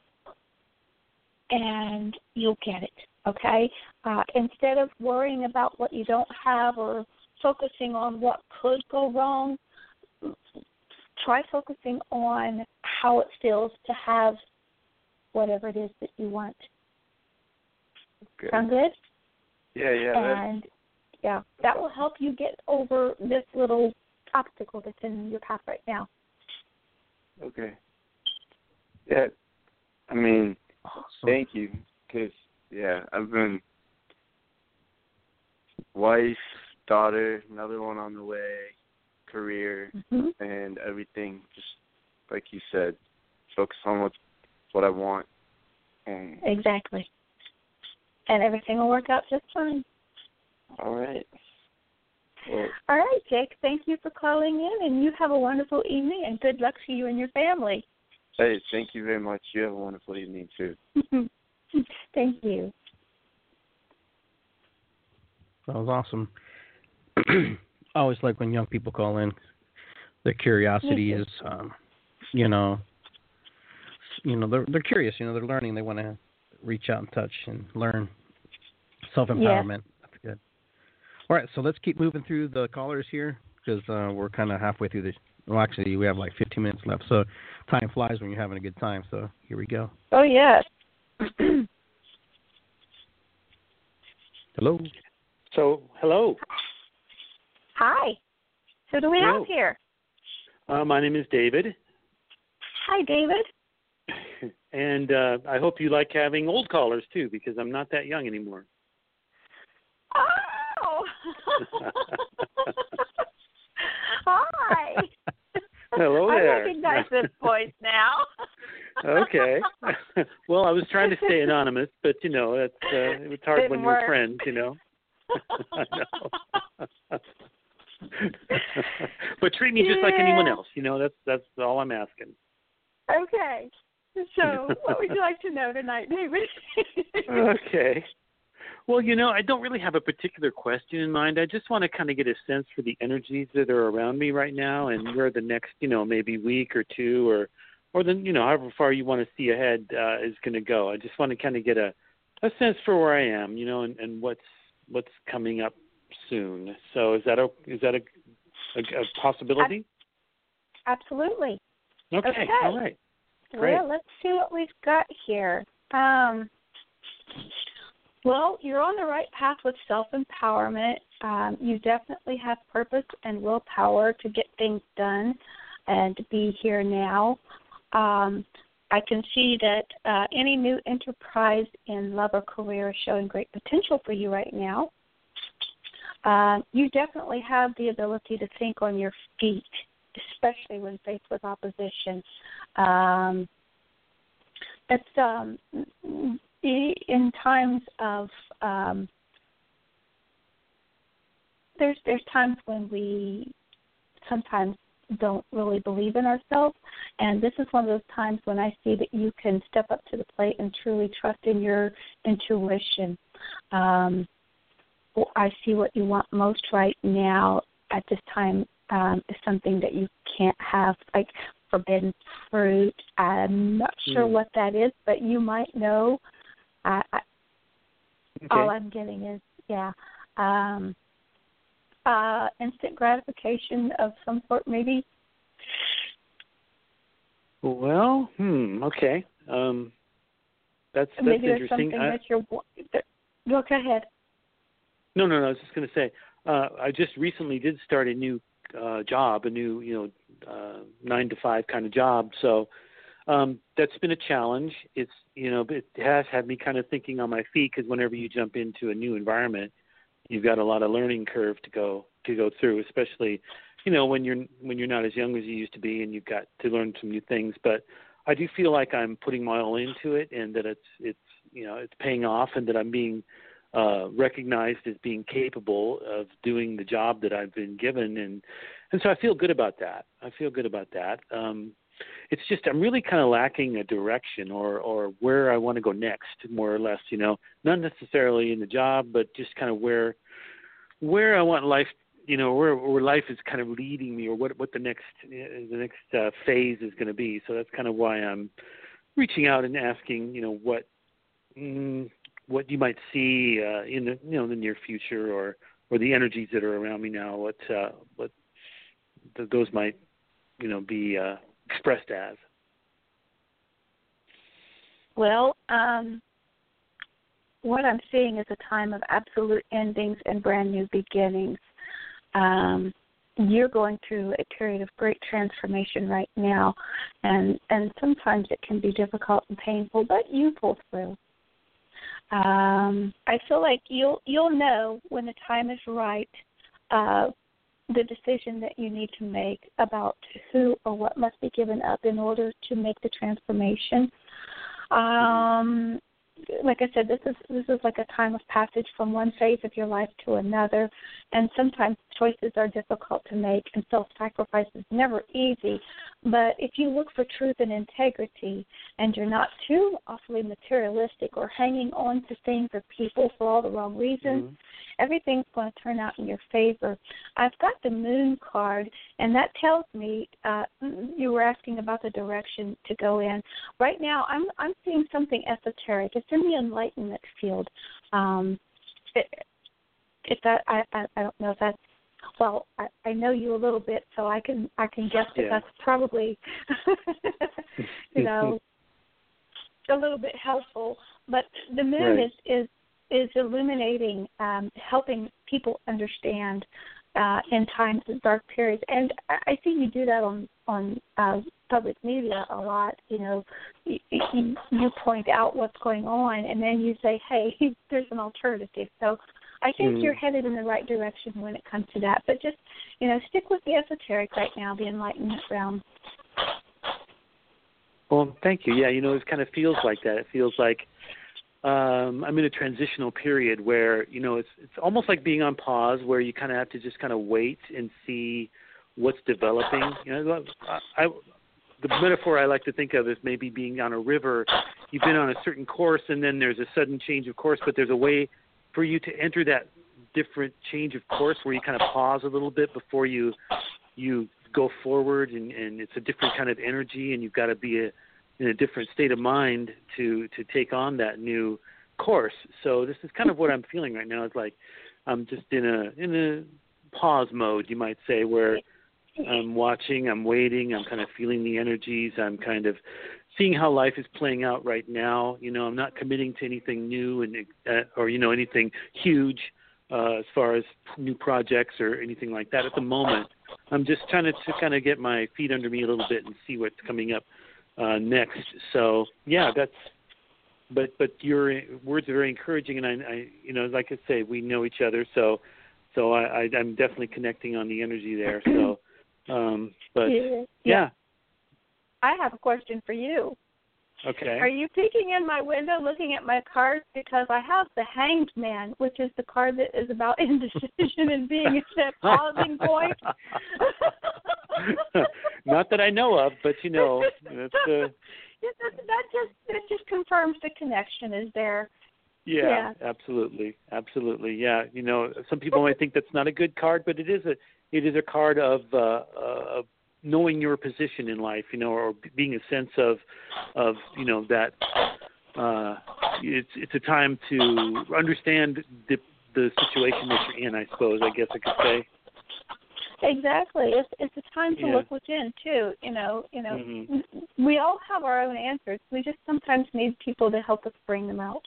and you'll get it, okay? Uh, instead of worrying about what you don't have or focusing on what could go wrong, try focusing on how it feels to have whatever it is that you want. Okay. Sound good? Yeah, yeah. And, yeah, that will help you get over this little obstacle that's in your path right now. Okay. Yeah, I mean, awesome. Thank you, because, yeah, I've been wife, daughter, another one on the way, career, mm-hmm. and everything, just like you said, focus on what, what I want. And exactly. and everything will work out just fine. All right. Well, all right, Jake. Thank you for calling in, and you have a wonderful evening, and good luck to you and your family. Hey, thank you very much. You have a wonderful evening, too. Thank you. That was awesome. I always like when young people call in. Their curiosity is, um, you know, you know, they're they're curious. You know, they're learning. They want to reach out and touch and learn. Self-empowerment. Yeah. That's good. All right, so let's keep moving through the callers here because uh, we're kind of halfway through this. Well, actually, we have like fifteen minutes left. So time flies when you're having a good time. So here we go. Oh, yes. Hello. So, hello. Hi. Who do we hello. have here? Uh, my name is David. Hi, David. And uh, I hope you like having old callers, too, because I'm not that young anymore. Oh! Hi. Hello there. I recognize this voice now. Okay. Well, I was trying to stay anonymous, but, you know, that's, uh, it was hard Didn't when work. you're friends, you know. I know. But treat me just yeah. like anyone else, you know, that's that's all I'm asking. Okay. So what would you like to know tonight, David? Okay. Well, you know, I don't really have a particular question in mind. I just want to kind of get a sense for the energies that are around me right now and where the next, you know, maybe week or two or, or then, you know, however far you want to see ahead uh, is going to go. I just want to kind of get a, a sense for where I am, you know, and, and what's what's coming up soon. So is that a, is that a, a, a possibility? Absolutely. Okay. okay. All right. Great. Well, let's see what we've got here. Um, well, you're on the right path with self-empowerment. Um, you definitely have purpose and willpower to get things done and to be here now. Um, I can see that uh, any new enterprise in love or career is showing great potential for you right now. Uh, you definitely have the ability to think on your feet, especially when faced with opposition. Um, it's um, in times of um, there's there's times when we sometimes don't really believe in ourselves, and this is one of those times when I see that you can step up to the plate and truly trust in your intuition. Um, I see what you want most right now at this time um, is something that you can't have, like forbidden fruit. I'm not sure mm. what that is, but you might know. I, I, okay. All I'm getting is, yeah, um, uh, instant gratification of some sort, maybe. Well, hmm, okay. Um, that's that's maybe there's interesting. Something I, that you're. That, go ahead. No, no, no. I was just going to say, uh, I just recently did start a new uh, job, a new, you know, uh, nine to five kind of job. So um, that's been a challenge. It's, you know, it has had me kind of thinking on my feet because whenever you jump into a new environment, you've got a lot of learning curve to go to go through, especially, you know, when you're when you're not as young as you used to be, and you've got to learn some new things. But I do feel like I'm putting my all into it, and that it's it's you know it's paying off, and that I'm being uh, recognized as being capable of doing the job that I've been given, and and so I feel good about that. I feel good about that. Um, it's just I'm really kind of lacking a direction or or where I want to go next, more or less. You know, not necessarily in the job, but just kind of where where I want life. You know, where where life is kind of leading me, or what what the next the next uh, phase is going to be. So that's kind of why I'm reaching out and asking. You know, what. Mm, what you might see uh, in the you know the near future, or, or the energies that are around me now, what uh, what th- those might you know be uh, expressed as. Well, um, what I'm seeing is a time of absolute endings and brand new beginnings. Um, you're going through a period of great transformation right now, and and sometimes it can be difficult and painful, but you pull through. Um, I feel like you'll you'll know when the time is right, uh, the decision that you need to make about who or what must be given up in order to make the transformation. Um, like I said, this is this is like a time of passage from one phase of your life to another, and sometimes choices are difficult to make, and self-sacrifice is never easy. But if you look for truth and integrity, and you're not too awfully materialistic or hanging on to things or people for all the wrong reasons, mm-hmm. everything's going to turn out in your favor. I've got the Moon card, and that tells me uh, you were asking about the direction to go in. Right now, I'm I'm seeing something esoteric. It's in the enlightenment field. Um, it, if that, I, I I don't know if that's, well, I, I know you a little bit, so I can I can guess that yeah. that's probably, you know, a little bit helpful. But the Moon right. is is is illuminating, um, helping people understand uh, in times of dark periods. And I, I see you do that on, on uh, public media a lot. You know, you, you, you point out what's going on, and then you say, hey, there's an alternative. So I think mm. you're headed in the right direction when it comes to that. But just, you know, stick with the esoteric right now, the enlightenment realm. Well, thank you. Yeah, you know, it kind of feels like that. It feels like Um, I'm in a transitional period where, you know, it's it's almost like being on pause, where you kind of have to just kind of wait and see what's developing. You know, I, I, the metaphor I like to think of is maybe being on a river. You've been on a certain course, and then there's a sudden change of course, but there's a way for you to enter that different change of course where you kind of pause a little bit before you you go forward, and, and it's a different kind of energy, and you've got to be a in a different state of mind to, to take on that new course. So this is kind of what I'm feeling right now. It's like I'm just in a in a pause mode, you might say, where I'm watching, I'm waiting, I'm kind of feeling the energies, I'm kind of seeing how life is playing out right now. You know, I'm not committing to anything new and uh, or you know anything huge uh, as far as new projects or anything like that at the moment. I'm just trying to, to kind of get my feet under me a little bit and see what's coming up Uh, next. So yeah, that's. But but your words are very encouraging, and I, I you know like I say, we know each other, so so I, I I'm definitely connecting on the energy there. So, um, but yeah. yeah. I have a question for you. Okay. Are you peeking in my window, looking at my cards? Because I have the Hanged Man, which is the card that is about indecision and being at that pausing point. Not that I know of, but you know, that's, uh, yeah, that, that just that just confirms the connection is there. Yeah, yeah, absolutely, absolutely. Yeah, you know, some people might think that's not a good card, but it is a it is a card of uh, uh, knowing your position in life, you know, or being a sense of of you know that uh, it's it's a time to understand the the situation that you're in. I suppose I guess I could say. Exactly. It's it's a time to yeah. look within too. You know, you know, mm-hmm. we all have our own answers. We just sometimes need people to help us bring them out.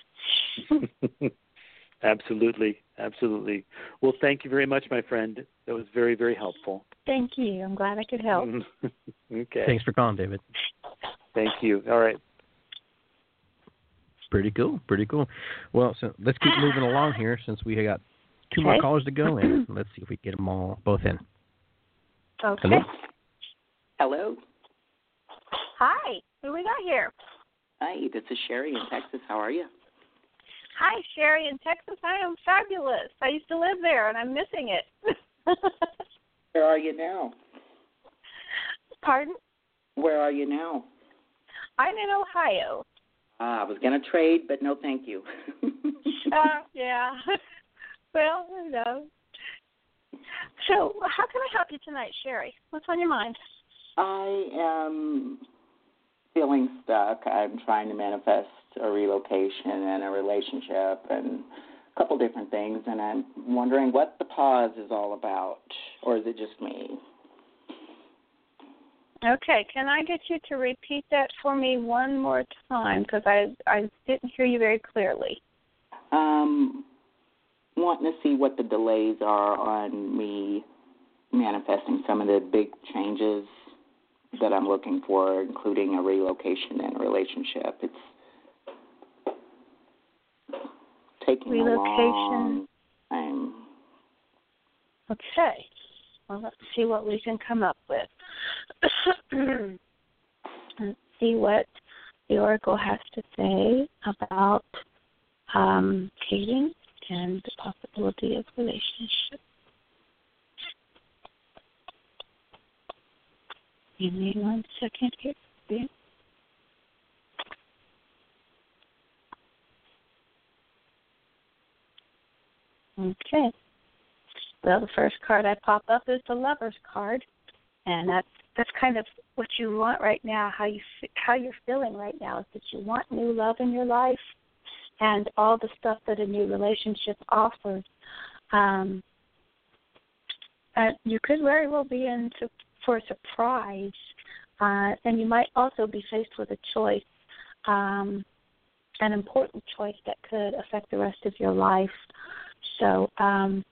Absolutely, absolutely. Well, thank you very much, my friend. That was very, very helpful. Thank you. I'm glad I could help. Okay. Thanks for calling, David. Thank you. All right. Pretty cool. Pretty cool. Well, so let's keep moving along here since we got two okay. more callers to go, and let's see if we get them all both in. Okay. Hello. Hello. Hi. Who we got here? Hi, this is Sherry in Texas. How are you? Hi, Sherry in Texas. I am fabulous. I used to live there, and I'm missing it. Where are you now? Pardon? Where are you now? I'm in Ohio. Ah, I was going to trade, but no thank you. uh, yeah. Well, you know. So, how can I help you tonight, Sherry? What's on your mind? I am feeling stuck. I'm trying to manifest a relocation and a relationship and a couple different things, and I'm wondering what the pause is all about, or is it just me? Okay, can I get you to repeat that for me one more time, because I I didn't hear you very clearly. Um, wanting to see what the delays are on me manifesting some of the big changes that I'm looking for, including a relocation and a relationship. It's taking relocation. a long time. Okay. Well, let's see what we can come up with. Let's see what the Oracle has to say about um, dating and the possibility of relationship. Give me one second here. Yeah. Okay. Well, the first card I pop up is the Lover's card, and that's that's kind of what you want right now. How you how you're feeling right now is that you want new love in your life, and all the stuff that a new relationship offers. Um, and you could very well be in to, for a surprise, uh, and you might also be faced with a choice, um, an important choice that could affect the rest of your life. So um,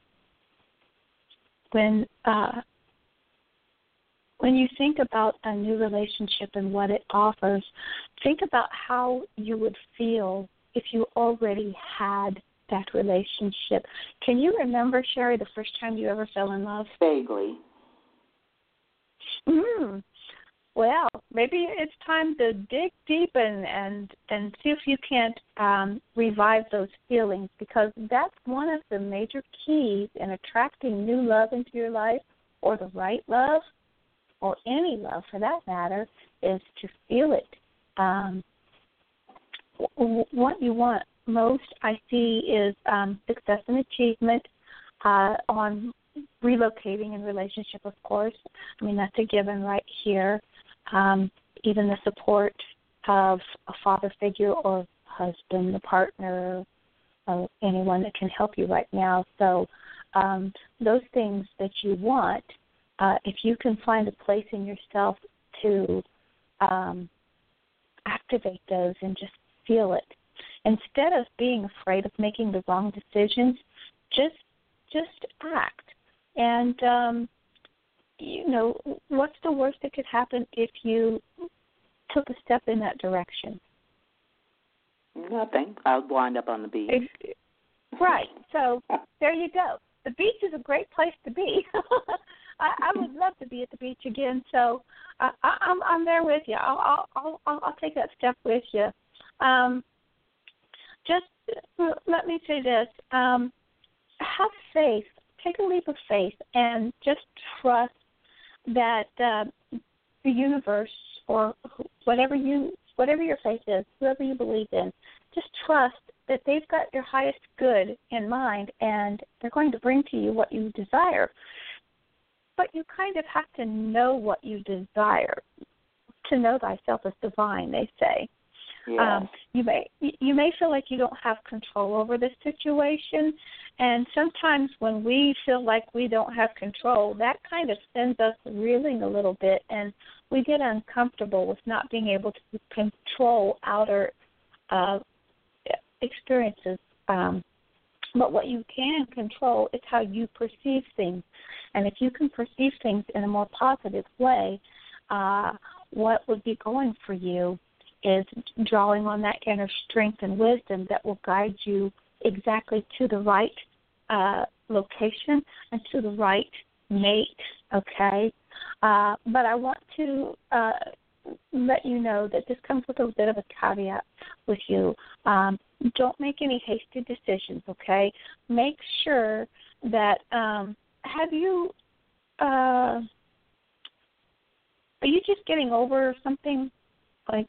when uh, when you think about a new relationship and what it offers, think about how you would feel if you already had that relationship. Can you remember, Sherry, the first time you ever fell in love? Vaguely. Mm. Well, maybe it's time to dig deep and, and, and see if you can't um, revive those feelings, because that's one of the major keys in attracting new love into your life, or the right love, or any love for that matter, is to feel it. Um, what you want most, I see, is um, success and achievement uh, on relocating in relationship, of course. I mean, that's a given right here. Um, even the support of a father figure or husband, the partner, uh, anyone that can help you right now. So um, those things that you want, uh, if you can find a place in yourself to um, activate those and just feel it, instead of being afraid of making the wrong decisions, just just act. And um, you know, what's the worst that could happen if you took a step in that direction? Nothing. I'll wind up on the beach. It, right. So there you go. The beach is a great place to be. I, I would love to be at the beach again. So uh, I, I'm I'm there with you. I'll I'll I'll, I'll take that step with you. Um, just let me say this: um, have faith. Take a leap of faith and just trust that uh, the universe, or whatever you, whatever your faith is, whoever you believe in, just trust that they've got your highest good in mind, and they're going to bring to you what you desire. But you kind of have to know what you desire. To know thyself is divine, they say. Yeah. Um, you may you may feel like you don't have control over this situation, and sometimes when we feel like we don't have control, that kind of sends us reeling a little bit, and we get uncomfortable with not being able to control outer uh, experiences. Um, but what you can control is how you perceive things, and if you can perceive things in a more positive way, uh, what would be going for you is drawing on that inner strength and wisdom that will guide you exactly to the right uh, location and to the right mate, okay? Uh, but I want to uh, let you know that this comes with a bit of a caveat with you. Um, don't make any hasty decisions, okay? Make sure that, um, have you, uh, are you just getting over something like,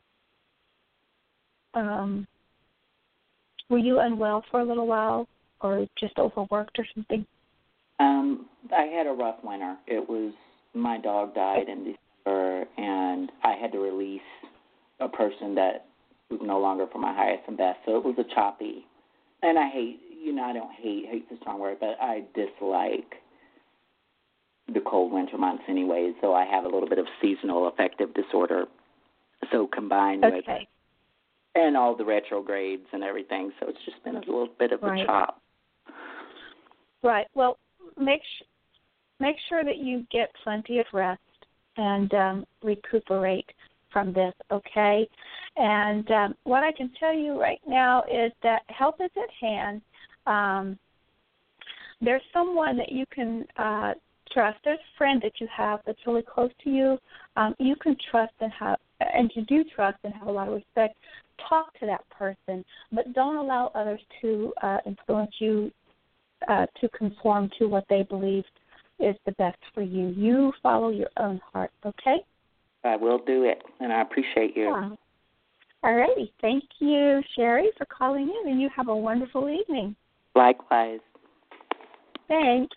Um, were you unwell for a little while, or just overworked or something? Um, I had a rough winter. It was, my dog died in December, and I had to release a person that was no longer for my highest and best. So it was a choppy, and I hate, you know, I don't hate, hate's a strong word, but I dislike the cold winter months anyway. So I have a little bit of seasonal affective disorder. So combined okay. with and all the retrogrades and everything, so it's just been a little bit of right. a chop. Right. Well, make sh- make sure that you get plenty of rest and um, recuperate from this, okay? And um, what I can tell you right now is that help is at hand. Um, there's someone that you can uh, trust. There's a friend that you have that's really close to you. Um, you can trust and have, and you do trust and have a lot of respect talk to that person, but don't allow others to uh, influence you uh, to conform to what they believe is the best for you. You follow your own heart, okay? I will do it, and I appreciate you. Yeah. All righty. Thank you, Sherry, for calling in, and you have a wonderful evening. Likewise. Thanks.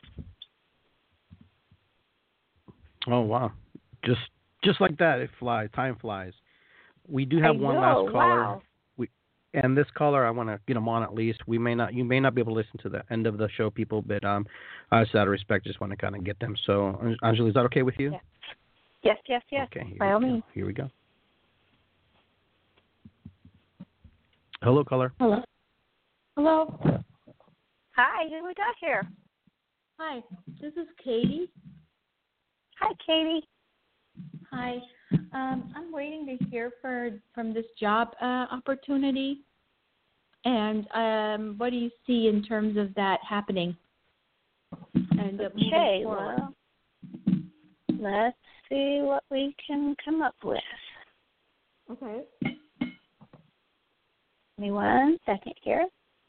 Oh, wow. Just just like that, it flies. Time flies. We do have I one know, last caller. wow. We, and this caller, I want to get him on at least. We may not, you may not be able to listen to the end of the show, people, but um, uh, just out of respect, just want to kind of get them. So, Anjali, is that okay with you? Yes, yes, yes. yes. Okay, here By we all go. means. Here we go. Hello, caller. Hello. Hello. Hi, who we got here? Hi, this is Katie. Hi, Katie. Hi. Um, I'm waiting to hear for from this job uh, opportunity. And um, what do you see in terms of that happening? And uh, Okay, well, let's see what we can come up with. Okay. Give me one second here.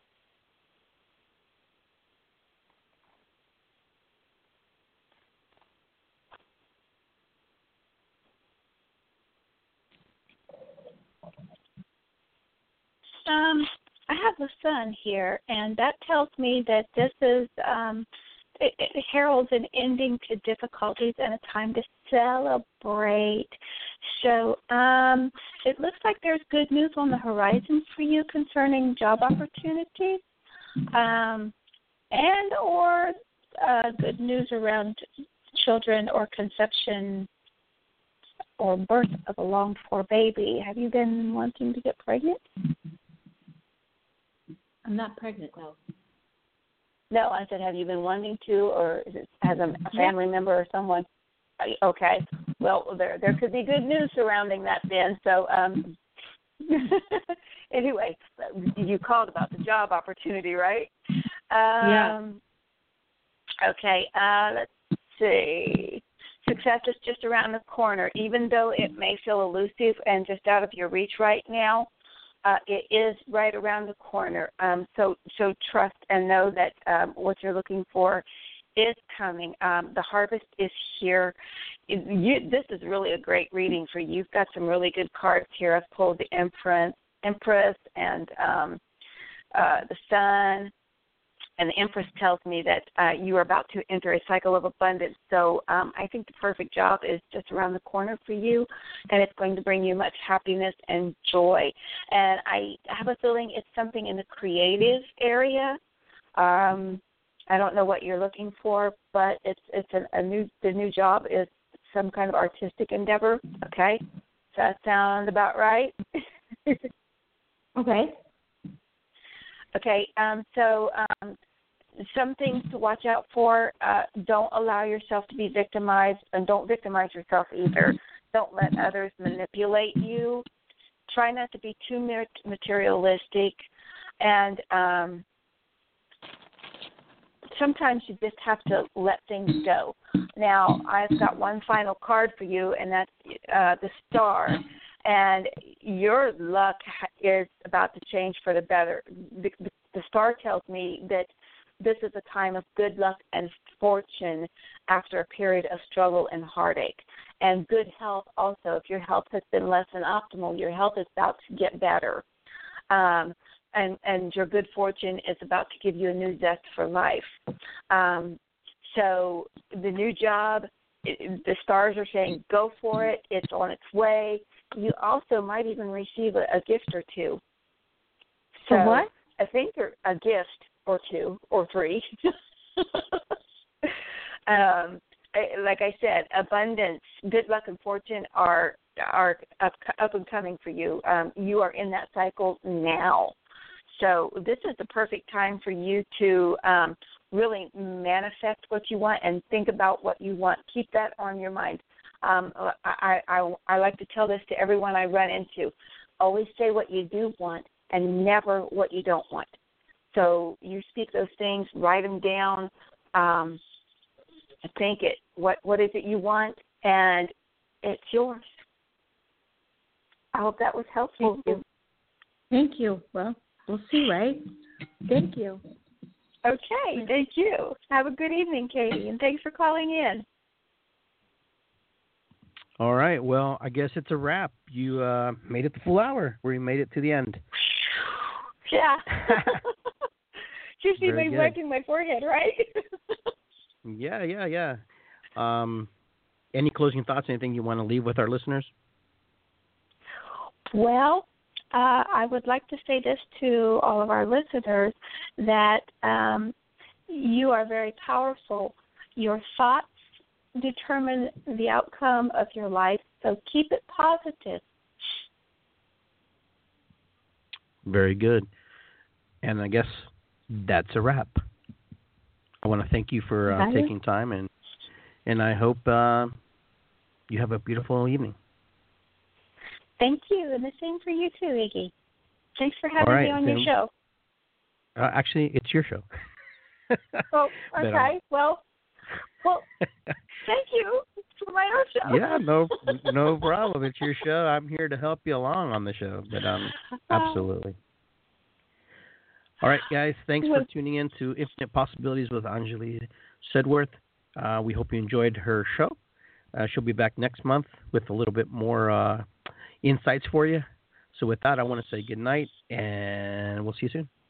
Um, I have the sun here, and that tells me that this is um, it, it heralds an ending to difficulties and a time to celebrate. So um, it looks like there's good news on the horizon for you concerning job opportunities, um, and or uh, good news around children or conception or birth of a longed-for baby. Have you been wanting to get pregnant? I'm not pregnant, no. No, I said, have you been wanting to, or is it as a family member or someone? Okay. Well, there there could be good news surrounding that then. So, um, anyway, you called about the job opportunity, right? Um, yeah. Okay. Uh, let's see. Success is just around the corner, even though it may feel elusive and just out of your reach right now. Uh, it is right around the corner. Um, so, so trust and know that um, what you're looking for is coming. Um, the harvest is here. You, this is really a great reading for you. You've got some really good cards here. I've pulled the Empress, Empress, and um, uh, the Sun. And the Empress tells me that uh, you are about to enter a cycle of abundance. So um, I think the perfect job is just around the corner for you, and it's going to bring you much happiness and joy. And I have a feeling it's something in the creative area. Um, I don't know what you're looking for, but it's it's a, a new the new job is some kind of artistic endeavor. Okay, does that sound about right? Okay. Okay, um, so um, some things to watch out for. Uh, don't allow yourself to be victimized, and don't victimize yourself either. Don't let others manipulate you. Try not to be too materialistic, and um, sometimes you just have to let things go. Now, I've got one final card for you, and that's uh, the Star. And your luck is about to change for the better. The, the star tells me that this is a time of good luck and fortune after a period of struggle and heartache. And good health also. If your health has been less than optimal, your health is about to get better. Um, and, and your good fortune is about to give you a new zest for life. Um, so the new job, it, the stars are saying go for it. It's on its way. You also might even receive a, a gift or two. So For what? I think you're a gift or two or three. um, like I said, abundance, good luck, and fortune are are up, up and coming for you. Um, you are in that cycle now. So this is the perfect time for you to um, really manifest what you want and think about what you want. Keep that on your mind. Um, I, I, I like to tell this to everyone I run into. Always say what you do want and never what you don't want. So you speak those things, write them down, um, think it. What What is it you want? And it's yours. I hope that was helpful to you. Thank you. Well, we'll see, right? Thank you. Okay, thank you. Have a good evening, Katie, and thanks for calling in. All right. Well, I guess it's a wrap. You uh, made it the full hour. We made it to the end. Yeah. You see Very me good. wiping my forehead, right? Yeah, yeah, yeah. Um, any closing thoughts? Anything you want to leave with our listeners? Well, uh, I would like to say this to all of our listeners, that um, you are very powerful. Your thoughts determine the outcome of your life, so keep it positive. Very good. And I guess that's a wrap. I want to thank you for uh, taking time, and and I hope uh, you have a beautiful evening. Thank you, and the same for you too, Iggy. Thanks for having right, me on then, your show. Uh, actually, it's your show. Oh, But, um, okay. Well, well, thank you for my own show. Yeah, no, no problem. It's your show. I'm here to help you along on the show. But um, absolutely. All right, guys. Thanks for tuning in to Infinite Possibilities with Anjali Sedworth. Uh, we hope you enjoyed her show. Uh, she'll be back next month with a little bit more uh, insights for you. So with that, I want to say good night, and we'll see you soon.